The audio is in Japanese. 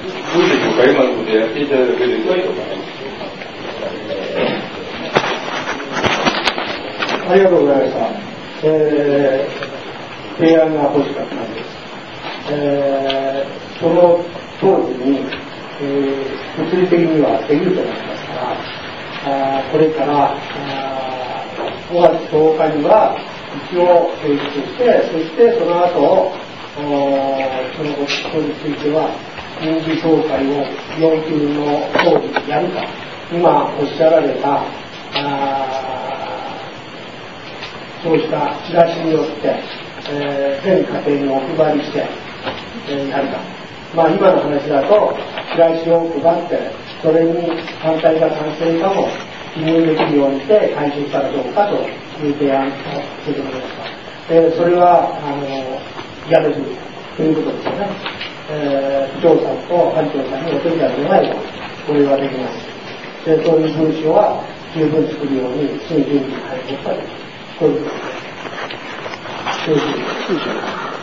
どうでしょうか、今のことやっていただければいいと思います。 ありがとうございました。提案が欲しかったんです。その当時に、物理的にはできると思いますから、これから5月10日には一応提出して、そしてその後そのことについては臨時総会を要求の通りにやるか、今おっしゃられたそうしたチラシによって、全家庭にお配りして、やるか。今の話だとチラシを配ってそれに反対か賛成かも記入できるようにして回収したらどうかという提案をすることです。それはやれるということですよね。区長さんと班長さんにお手伝い願えばこれはできます。そういう文書は十分作るようにすぐ準備に入ることができます。そういうことです。